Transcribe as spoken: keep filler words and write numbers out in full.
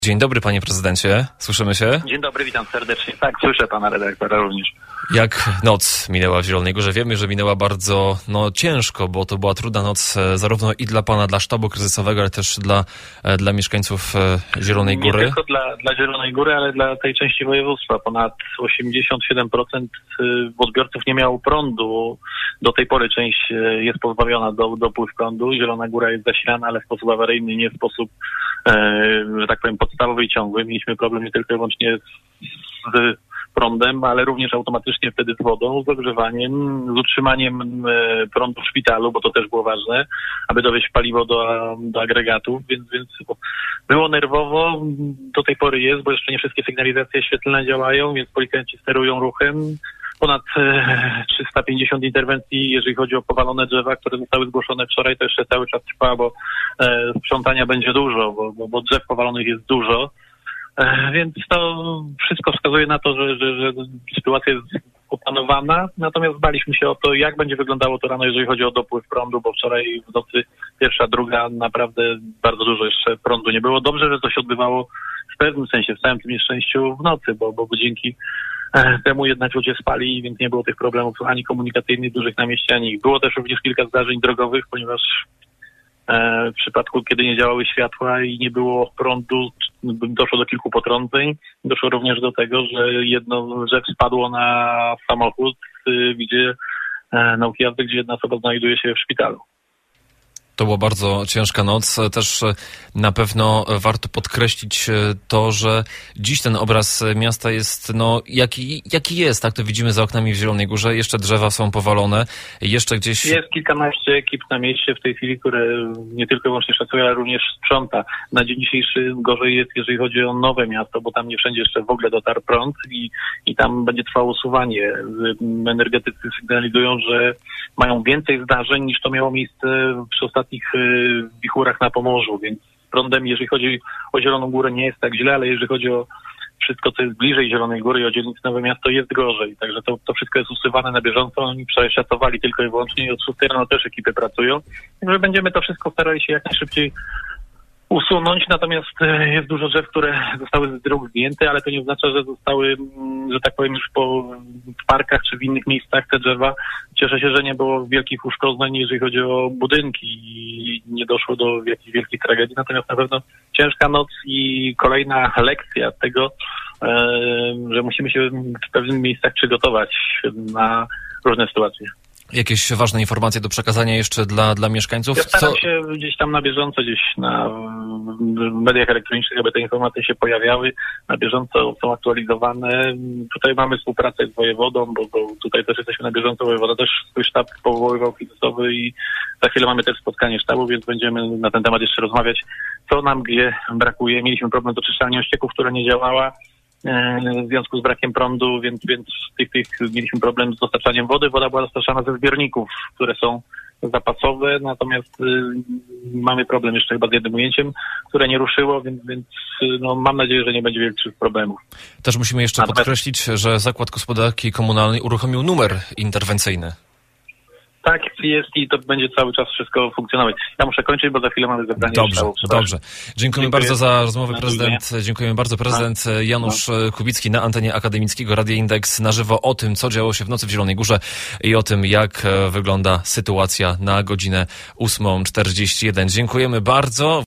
Dzień dobry, panie prezydencie. Słyszymy się? Dzień dobry, witam serdecznie. Tak, słyszę pana redaktora również. Jak noc minęła w Zielonej Górze? Wiemy, że minęła bardzo no, ciężko, bo to była trudna noc zarówno i dla pana, dla sztabu kryzysowego, ale też dla, dla mieszkańców Zielonej Góry. Nie tylko dla, dla Zielonej Góry, ale dla tej części województwa. Ponad osiemdziesiąt siedem procent odbiorców nie miało prądu. Do tej pory część jest pozbawiona do, dopływ prądu. Zielona Góra jest zasilana, ale w sposób awaryjny, nie w sposób, e, że tak powiem, podstawowy i ciągły. Mieliśmy problem nie tylko i wyłącznie z, z prądem, ale również automatycznie wtedy z wodą, z ogrzewaniem, z utrzymaniem e, prądu w szpitalu, bo to też było ważne, aby dowieźć paliwo do, do agregatów, więc, więc było nerwowo, do tej pory jest, bo jeszcze nie wszystkie sygnalizacje świetlne działają, więc policjanci sterują ruchem. Ponad e, trzysta pięćdziesiąt interwencji, jeżeli chodzi o powalone drzewa, które zostały zgłoszone wczoraj, to jeszcze cały czas trwa, bo e, sprzątania będzie dużo, bo, bo, bo drzew powalonych jest dużo. E, więc to wszystko wskazuje na to, że, że, że sytuacja jest opanowana, natomiast baliśmy się o to, jak będzie wyglądało to rano, jeżeli chodzi o dopływ prądu, bo wczoraj w nocy pierwsza, druga, naprawdę bardzo dużo jeszcze prądu nie było. Dobrze, że to się odbywało w pewnym sensie, w całym tym nieszczęściu w nocy, bo, bo dzięki temu jednak ludzie spali, więc nie było tych problemów ani komunikacyjnych dużych na mieście, ani było też również kilka zdarzeń drogowych, ponieważ e, w przypadku, kiedy nie działały światła i nie było prądu, doszło do kilku potrąceń. Doszło również do tego, że jedno drzew spadło na samochód, gdzie e, nauki jazdy, gdzie jedna osoba znajduje się w szpitalu. To była bardzo ciężka noc. Też na pewno warto podkreślić to, że dziś ten obraz miasta jest, no, jaki, jaki jest, tak to widzimy za oknami w Zielonej Górze. Jeszcze drzewa są powalone, jeszcze gdzieś... Jest kilkanaście ekip na mieście w tej chwili, które nie tylko i wyłącznie szacuje, ale również sprząta. Na dzień dzisiejszy gorzej jest, jeżeli chodzi o Nowe Miasto, bo tam nie wszędzie jeszcze w ogóle dotarł prąd i, i tam będzie trwało usuwanie. Energetycy sygnalizują, że mają więcej zdarzeń niż to miało miejsce przy ostatnich wichurach na Pomorzu, więc prądem, jeżeli chodzi o Zieloną Górę, nie jest tak źle, ale jeżeli chodzi o wszystko, co jest bliżej Zielonej Góry i o dzielnicę Nowe Miasto, jest gorzej. Także to, to wszystko jest usuwane na bieżąco. Oni przeszacowali tylko i wyłącznie i od szóstej rano też ekipy pracują. Także będziemy to wszystko starali się jak najszybciej usunąć, natomiast jest dużo drzew, które zostały z dróg zdjęte, ale to nie oznacza, że zostały, że tak powiem, już po w parkach czy w innych miejscach te drzewa. Cieszę się, że nie było wielkich uszkodzeń, jeżeli chodzi o budynki i nie doszło do jakichś wielkich tragedii, natomiast na pewno ciężka noc i kolejna lekcja tego, że musimy się w pewnych miejscach przygotować na różne sytuacje. Jakieś ważne informacje do przekazania jeszcze dla, dla mieszkańców? Ja staram Co... się gdzieś tam na bieżąco, gdzieś na mediach elektronicznych, aby te informacje się pojawiały, na bieżąco są aktualizowane. Tutaj mamy współpracę z wojewodą, bo, bo tutaj też jesteśmy na bieżąco. Wojewoda też swój sztab powoływał kryzysowy i za chwilę mamy też spotkanie sztabu, więc będziemy na ten temat jeszcze rozmawiać, co nam gdzie brakuje. Mieliśmy problem z oczyszczalnią ścieków, która nie działała w związku z brakiem prądu, więc, więc w tych, tych mieliśmy problem z dostarczaniem wody. Woda była dostarczana ze zbiorników, które są zapasowe, natomiast y, mamy problem jeszcze chyba z jednym ujęciem, które nie ruszyło, więc, więc no, mam nadzieję, że nie będzie większych problemów. Też musimy jeszcze natomiast... podkreślić, że Zakład Gospodarki Komunalnej uruchomił numer interwencyjny. Tak, jest i to będzie cały czas wszystko funkcjonować. Ja muszę kończyć, bo za chwilę mamy zebranie. Dobrze, sztabu, dobrze. Dziękujemy Dziękuję. bardzo za rozmowę, prezydent. Dziękujemy bardzo. Prezydent no. Janusz no. Kubicki na antenie akademickiego Radia Indeks na żywo o tym, co działo się w nocy w Zielonej Górze i o tym, jak wygląda sytuacja na godzinę ósmą czterdzieści jeden. Dziękujemy bardzo.